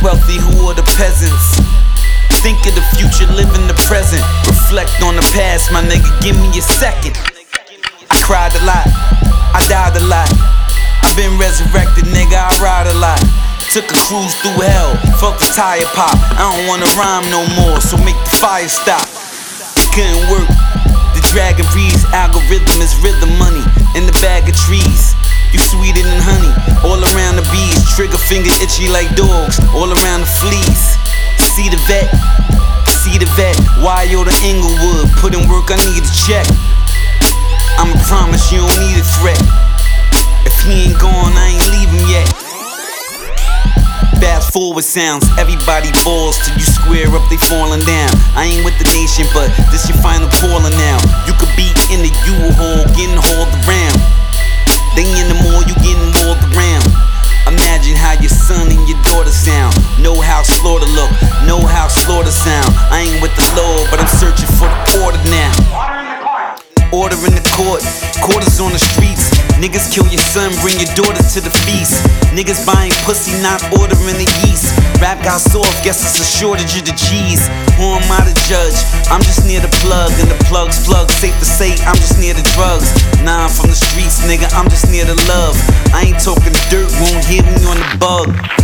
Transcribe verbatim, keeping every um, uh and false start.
wealthy, who are the peasants? Think of the future, live in the present. Reflect on the past, my nigga, give me a second. I cried a lot, I died a lot. I've been resurrected, nigga, I ride a lot. Took a cruise through hell, felt the tire pop. I don't wanna rhyme no more, so make the fire stop. It couldn't work. The dragon breeze, algorithm is rhythm money. In the bag of trees, you sweeter than honey. All around the bees, trigger finger itchy like dogs. All around the fleas. See the vet, see the vet. Why yo to Inglewood? Put in work, I need a check. I'ma promise you don't need a threat. If he ain't gone, I ain't leave him yet. Fast forward sounds, everybody balls till you square up, they falling down. I ain't with the nation, but this your final calling now. You could be in the U-Haul, getting hauled around. They in the mall, you getting mauled around. Imagine how your son and your daughter sound. Know how slaughter look, know how slaughter sound. I ain't with the law, but I'm searching for the order now. Order in the court, quarters on the streets. Niggas kill your son, bring your daughter to the feast. Niggas buying pussy, not ordering the yeast. Rap got soft, guess it's a shortage of the cheese. Who am I to judge? I'm just near the plug, and the plug's plug. Safe to say, I'm just near the drugs. Nah, I'm from the streets, nigga, I'm just near the love. I ain't talking dirt, won't hear me on the bug.